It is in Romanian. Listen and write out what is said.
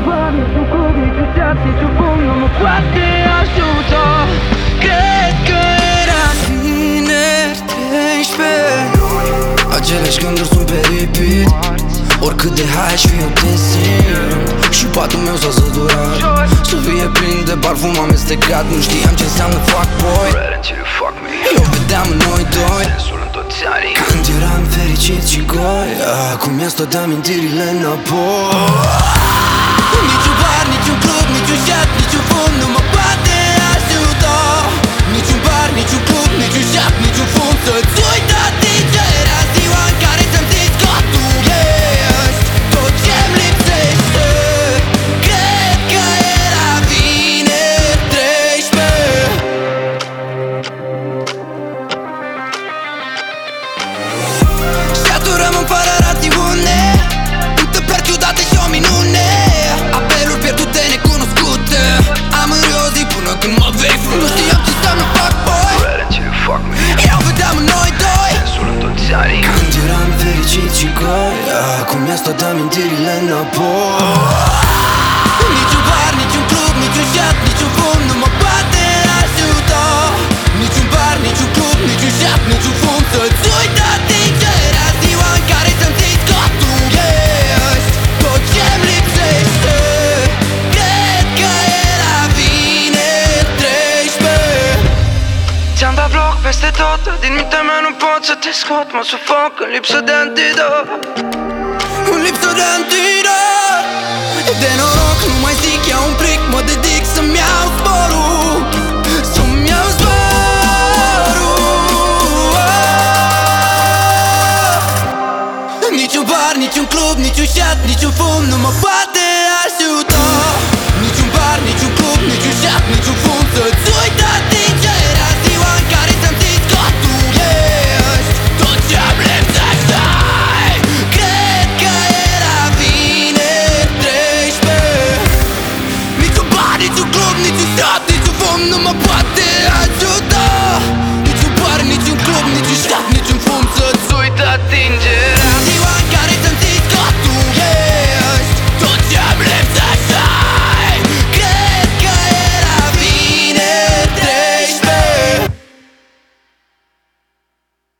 bar, niciun club, niciun chat, niciun fum nu mă poate ajuta. Cred că era vineri 13. Aceleași gânduri sunt pe repeat. Oricât de high aș fi eu te simt. Și patul meu s-a săturat să fie plin de parfum amestecat. Nu știam ce înseamnă fuckboy. Eu vedeam în noi doi când eram fericit și goi. Acum mi-a tot amintirile înapoi. Niciun bar, niciun club, niciun chat, niciun fum nu mă poate ajuta. Niciun bar, niciun club, niciun chat, niciun fum să-ți uita din ce era ziua în care ți-am zis că tu ești tot ce-mi lipsește. Cred că era vineri 13. Și aturăm fără rațiune, întâmplări ciudate și o minune. Apeluri pierdute, necunoscute. Am în o zi până când mă vei frunte. Nu știam ce înseamnă fuckboy. Eu vedeam în noi doi când eram fericit și goi. Acum mi-a tot amintirile înapoi. Niciun bar, niciun club, niciun chat, niciun fum nu mă poate ajuta. Niciun bar, niciun club, niciun chat, niciun fum să-ți uita din ce era ziua în care ți-am zis că tu ești tot ce-mi lipsește. Cred că era vineri 13. Ți-am dat bloc peste tot, din mintea mea nu pot să te scot. Mă sufoc în lipsă de antidot. În lipsă de antidot. De noroc nu mai zic, iau un plic, mă dedic să-mi iau zborul. Să-mi iau zborul. Niciun bar, niciun club, niciun chat, niciun fum nu mă poate ajuta. Niciun bar, niciun club, niciun chat, niciun fum să-ți uita